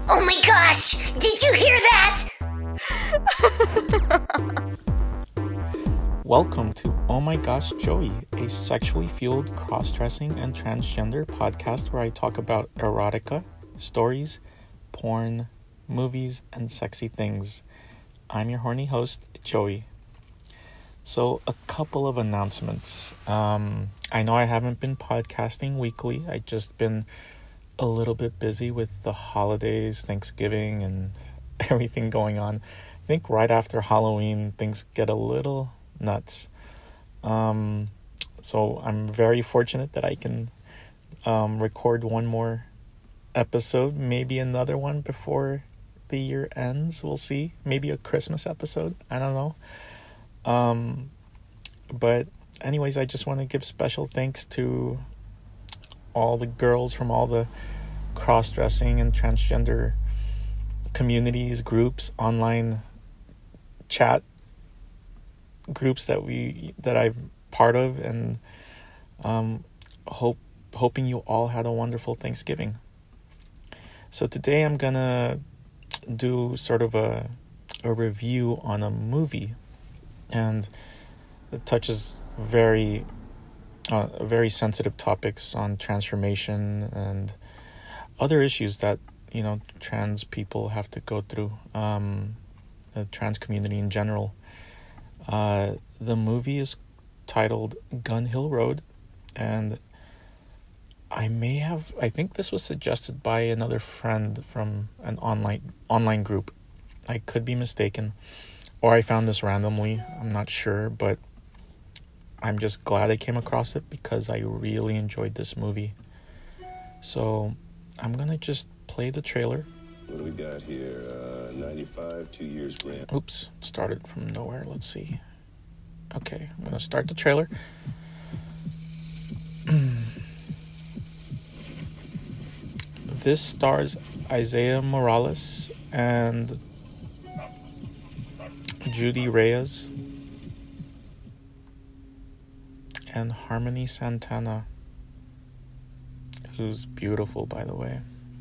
Oh my gosh! Did you hear that? Welcome to Oh My Gosh Joey, a sexually fueled cross-dressing and transgender podcast where I talk about erotica, stories, porn, movies, and sexy things. I'm your horny host, Joey. So, a couple of announcements. I know I haven't been podcasting weekly. I've just been a little bit busy with the holidays, Thanksgiving, and everything going on. I think right after Halloween, things get a little nuts. So I'm very fortunate that I can record one more episode, maybe another one before the year ends. We'll see. Maybe a Christmas episode. I don't know. But anyways, I just want to give special thanks to all the girls from all the cross-dressing and transgender communities, groups, online chat groups that I'm part of, and hoping you all had a wonderful Thanksgiving. So today I'm gonna do sort of a review on a movie, and it touches very sensitive topics on transformation and other issues that trans people have to go through, the trans community in general. The movie is titled Gun Hill Road, and I think this was suggested by another friend from an online group. I could be mistaken, or I found this randomly. I'm not sure, but I'm just glad I came across it because I really enjoyed this movie. So I'm gonna just play the trailer. What do we got here? 95, 2 years grant. Oops, started from nowhere. Let's see. Okay, I'm gonna start the trailer. This stars Isaiah Morales and Judy Reyes and Harmony Santana, who's beautiful, by the way.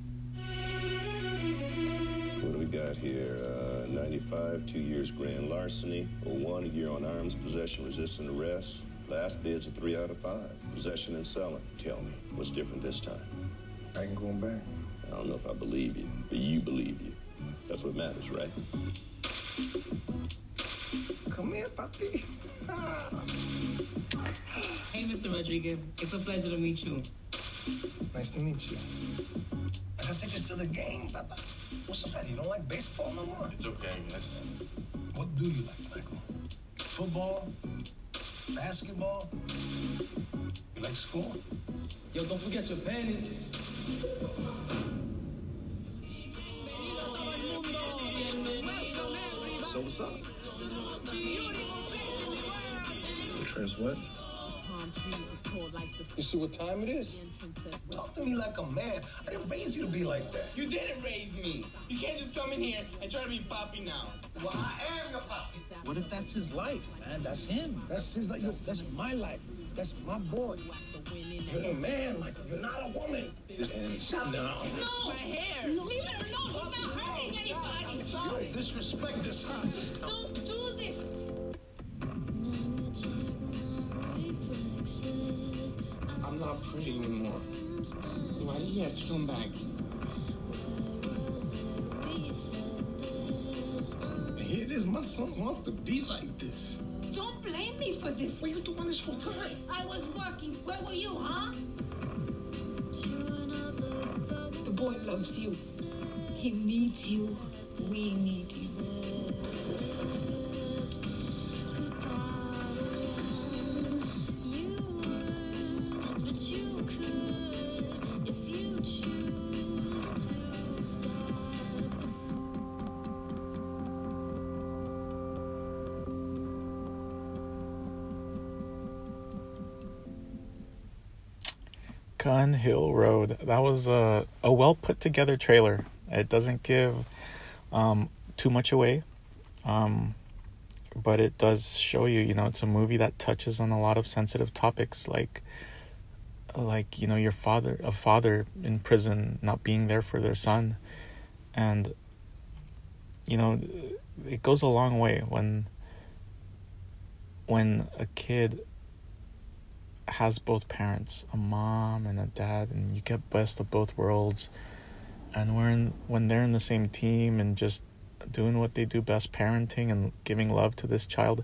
What do we got here? 95, 2 years grand larceny. 1 year on arms possession, resisting arrest. Last bid's a 3 out of 5. Possession and selling. Tell me, what's different this time? I ain't going back. I don't know if I believe you, but you believe you. That's what matters, right? Come here, papi. Hey, Mr. Rodriguez. It's a pleasure to meet you. Nice to meet you. I gotta take us to the game, papa. What's the matter? You don't like baseball no more? It's okay, yes. What do you like, Michael? Football? Basketball? You like school? Yo, don't forget your panties. So what's up? Trans what? You see what time it is? Talk to me like a man. I didn't raise you to be like that. You didn't raise me. You can't just come in here and try to be Poppy now. Well, I am your papi. What if that's his life, man? That's him. That's his life. That's my life. That's my boy. You're a man, Michael. You're not a woman. And no. My hair. Leave it alone. He's not hurting anybody. You don't disrespect this house. Don't do this. I'm not pretty anymore. Why do you have to come back? Here it is. My son wants to be like this. Don't blame me for this. What are you doing this whole time? I was working. Where were you, huh? The boy loves you. He needs you. We need you. Gun Hill Road. That was a well put together trailer. It doesn't give too much away, but it does show you, it's a movie that touches on a lot of sensitive topics, like a father in prison not being there for their son, And, you know, it goes a long way when a kid has both parents, a mom and a dad, and you get best of both worlds. And when they're in the same team and just doing what they do best, parenting and giving love to this child,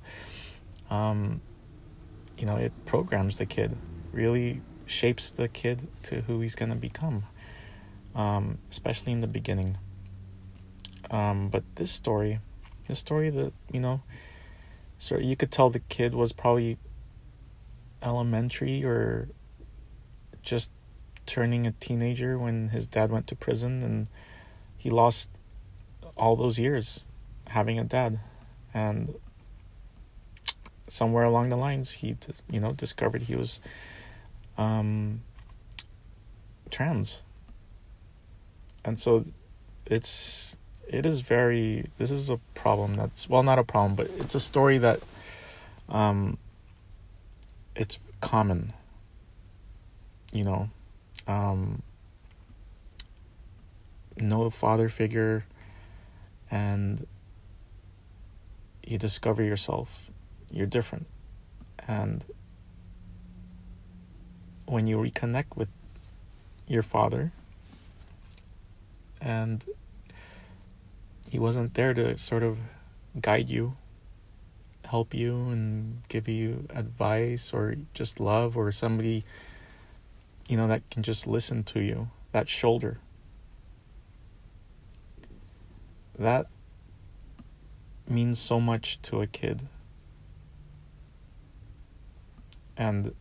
you know, it programs the kid, really shapes the kid to who he's going to become, especially in the beginning. But this story that, you know, so you could tell the kid was probably elementary or just turning a teenager when his dad went to prison, and he lost all those years having a dad. And somewhere along the lines, he, you know, discovered he was trans. And so this is a problem that's, well, not a problem, but it's a story that it's common, you know. No father figure, and you discover yourself. You're different. And when you reconnect with your father, and he wasn't there to sort of guide you, help you, and give you advice or just love, or somebody, you know, that can just listen to you, that shoulder. That means so much to a kid. And,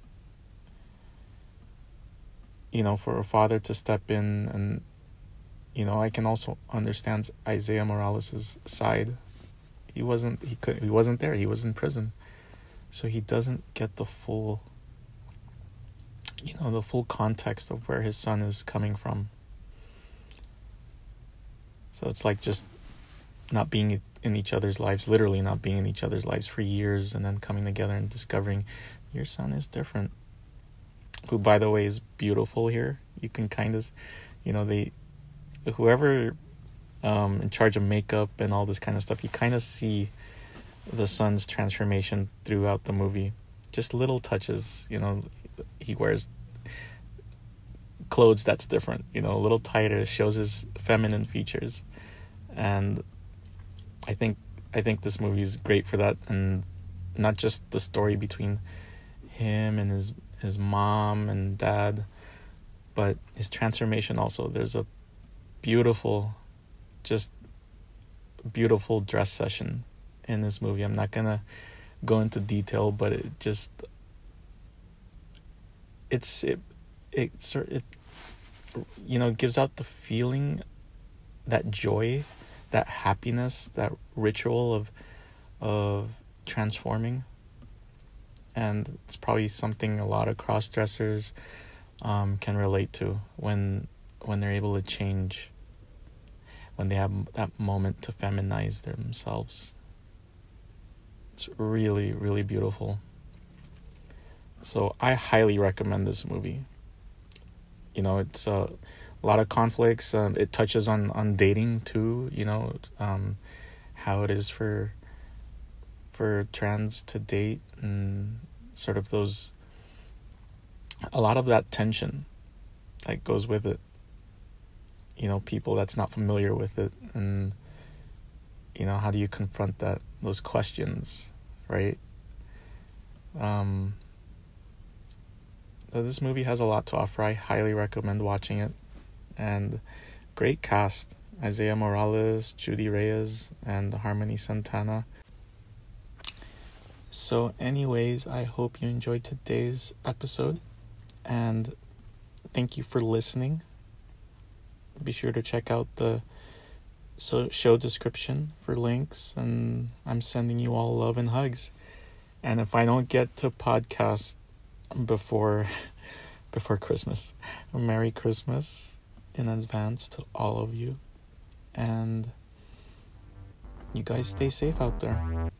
you know, for a father to step in, and, you know, I can also understand Isaiah Morales' side. He wasn't there. He was in prison. So he doesn't get the full, you know, the full context of where his son is coming from. So it's like just not being in each other's lives, literally not being in each other's lives for years, and then coming together and discovering your son is different. Who, by the way, is beautiful here. You can kind of, you know, whoever in charge of makeup and all this kind of stuff, you kind of see the son's transformation throughout the movie. Just little touches, you know. He wears clothes that's different, you know, a little tighter, shows his feminine features. And I think this movie is great for that, and not just the story between him and his mom and dad, but his transformation also. There's a beautiful dress session in this movie. I'm not gonna go into detail, but it you know, gives out the feeling, that joy, that happiness, that ritual of transforming. And it's probably something a lot of cross-dressers can relate to when they're able to change, when they have that moment to feminize themselves. It's really, really beautiful. So I highly recommend this movie. You know, it's a lot of conflicts. It touches on dating too, you know, how it is for trans to date, and sort of a lot of that tension that goes with it. You know, people that's not familiar with it, and, you know, how do you confront those questions, right? So this movie has a lot to offer. I highly recommend watching it. And great cast: Isaiah Morales, Judy Reyes, and Harmony Santana. So anyways, I hope you enjoyed today's episode, and thank you for listening. Be sure to check out the show description for links, and I'm sending you all love and hugs. And if I don't get to podcast before Christmas, a Merry Christmas in advance to all of you, and you guys stay safe out there.